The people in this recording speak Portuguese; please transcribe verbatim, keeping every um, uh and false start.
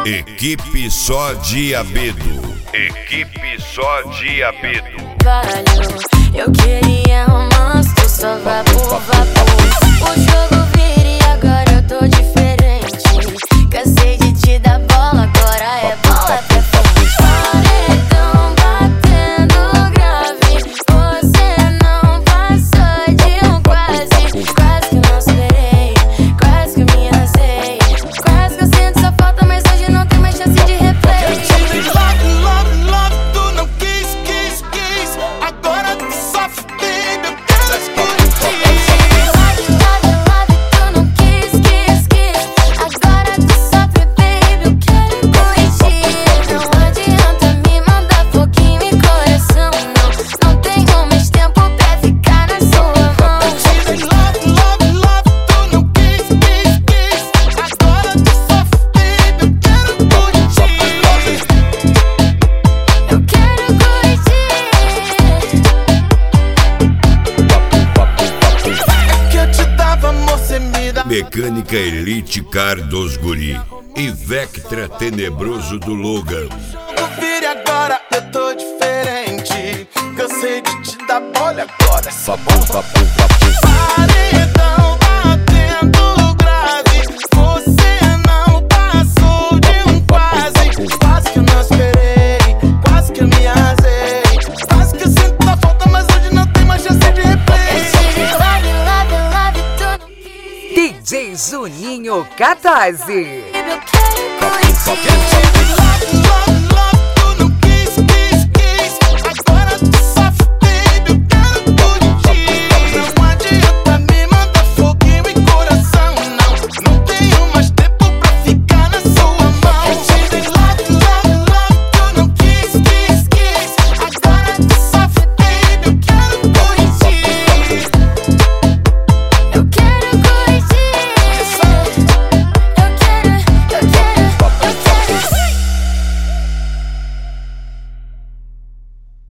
Equipe Só Diabedo. Equipe Só Diabedo. Valeu, eu queria romance, tu só vapor, vapor. O jogo vira e agora eu tô diferente. Cansei de te dar bola, agora é bola pra frente. Paredão batendo grave, você não passou de um quase. Quase que eu não esperei, quase que eu me arrasei. Quase que eu sinto sua falta, mas hoje não tem mais chance de replay. Love, love, love, tu não quis, quis, quis. Agora tu sofre, baby, eu quero curtir. Love, love, love, tu não quis, quis, quis. Agora tu sofre, baby, eu quero curtir. Não adianta me mandar foguinho e coração, não. Não tenho mais tempo pra ficar na sua mão. Love, love, love, tu não quis, quis, quis. Agora tu sofre, baby, eu quero curtir. Eu quero curtir. É que eu te dava, amor, cê me dá. Mecânica Elite Car dos Guri. E Vectra Tenebroso do Logan. Eu vire agora, eu tô diferente. Cansei de te dar bolha, agora é só bom, vapor, vapor. Paredão batendo grave, você não passou de um quase. Quase que eu não esperei, quase que eu me arrasei. Quase que eu sinto a falta, mas hoje não tem mais chance de replay. Love, love, love, tu não quis. D J Juninho Catarse. Eu quero curtir.